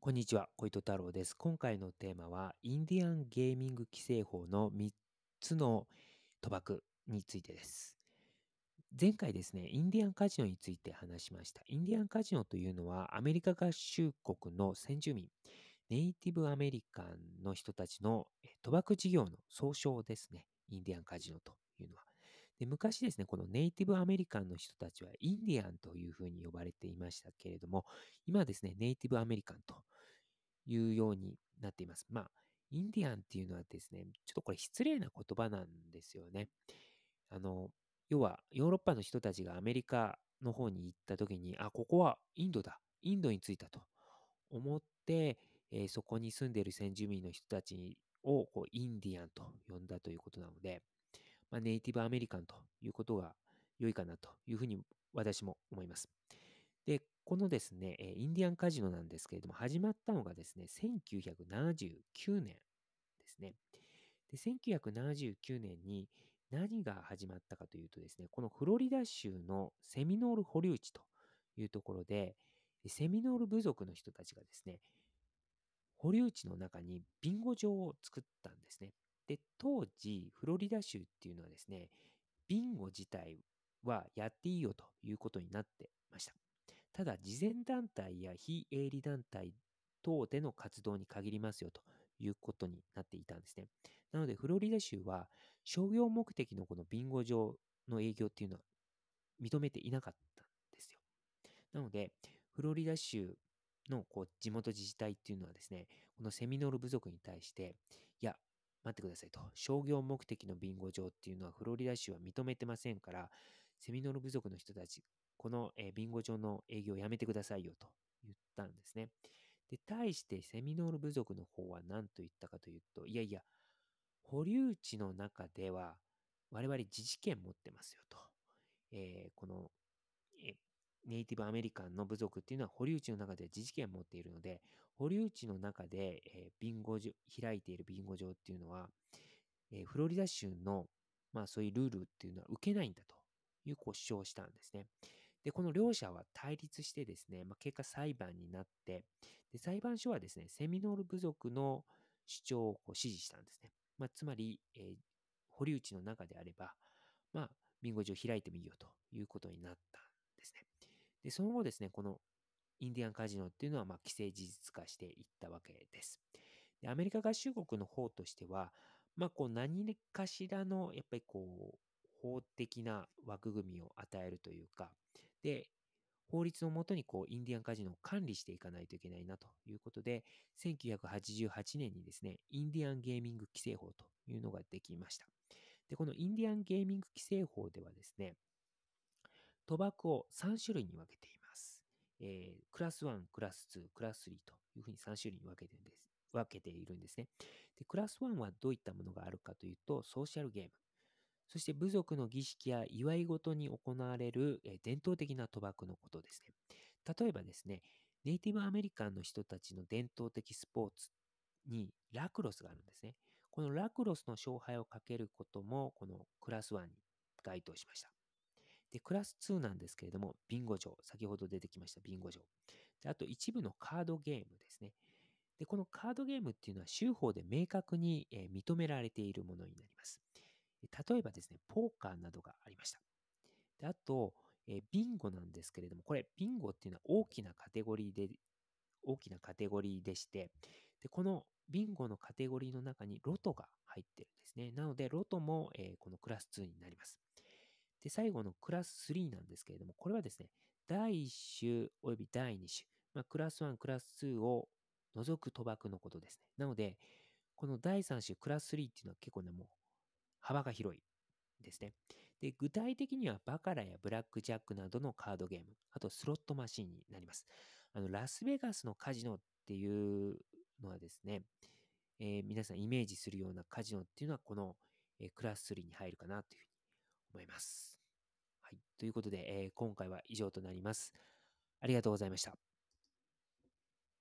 こんにちは、小糸太郎です。今回のテーマは、インディアンゲーミング規制法の3つの賭博についてです。前回ですね、インディアンカジノについて話しました。インディアンカジノというのは、アメリカ合衆国の先住民、ネイティブアメリカンの人たちの賭博事業の総称ですね。インディアンカジノというのは。で、昔ですね、このネイティブアメリカンの人たちはインディアンというふうに呼ばれていましたけれども、今ですね、ネイティブアメリカンというようになっています。インディアンっていうのはですね、ちょっとこれ失礼な言葉なんですよね。あの、要はヨーロッパの人たちがアメリカの方に行った時に、あ、ここはインドだ。インドに着いたと思って、そこに住んでいる先住民の人たちをインディアンと呼んだということなので、ネイティブアメリカンということが良いかなというふうに私も思います。で、このですね、インディアンカジノなんですけれども、始まったのがですね、1979年ですね。で、1979年に何が始まったかというとですね、このフロリダ州のセミノール保留地というところで、セミノール部族の人たちがですね、保留地の中にビンゴ場を作ったんですね。で、当時、フロリダ州っていうのはですね、ビンゴ自体はやっていいよということになってました。ただ、慈善団体や非営利団体等での活動に限りますよということになっていたんですね。なので、フロリダ州は商業目的のこのビンゴ場の営業っていうのは認めていなかったんですよ。なので、フロリダ州の地元自治体っていうのはですね、このセミノール部族に対して、いや、待ってくださいと、商業目的のビンゴ場っていうのはフロリダ州は認めてませんから、セミノール部族の人たち、このビンゴ場の営業をやめてくださいよと言ったんですね。で、対してセミノール部族の方は何と言ったかというと、いやいや、保留地の中では我々自治権持ってますよと。このえネイティブアメリカンの部族っていうのは保留地の中で自治権を持っているので、保留地の中で、ビンゴ場開いているビンゴ場っていうのは、フロリダ州の、そういうルールっていうのは受けないんだという主張をしたんですね。で、この両者は対立してですね、結果裁判になって、で、裁判所はですね、セミノール部族の主張を支持したんですね。つまり、保留地の中であれば、ビンゴ場を開いてもいいよということになったんですね。で、その後ですね、このインディアンカジノっていうのは既成事実化していったわけです。で、アメリカ合衆国の方としては、何かしらのやっぱり法的な枠組みを与えるというか、で、法律のもとにインディアンカジノを管理していかないといけないなということで、1988年にですね、インディアンゲーミング規制法というのができました。で、このインディアンゲーミング規制法ではですね、賭博を3種類に分けています。クラス1、クラス2、クラス3というふうに3種類に分けているんですね。で、クラス1はどういったものがあるかというと、ソーシャルゲーム。そして部族の儀式や祝い事に行われる伝統的な賭博のことですね。例えばですね、ネイティブアメリカンの人たちの伝統的スポーツにラクロスがあるんですね。このラクロスの勝敗をかけることも、このクラス1に該当しました。で、クラス2なんですけれども、ビンゴ場。先ほど出てきましたビンゴ場。で、あと一部のカードゲームですね。で、このカードゲームっていうのは州法で明確に認められているものになります。例えばですね、ポーカーなどがありました。で、あと、ビンゴなんですけれども、これ、ビンゴっていうのは大きなカテゴリーでして、で、このビンゴのカテゴリーの中にロトが入ってるんですね。なので、ロトも、このクラス2になります。で、最後のクラス3なんですけれども、これはですね、第1種および第2種、クラス1、クラス2を除く賭博のことですね。なので、この第3種、クラス3っていうのは結構ね、もう幅が広いですね。で、具体的にはバカラやブラックジャックなどのカードゲーム、あとスロットマシンになります。ラスベガスのカジノっていうのはですね、皆さんイメージするようなカジノっていうのはこの、クラス3に入るかなというふうに思います。はい。ということで、今回は以上となります。ありがとうございました。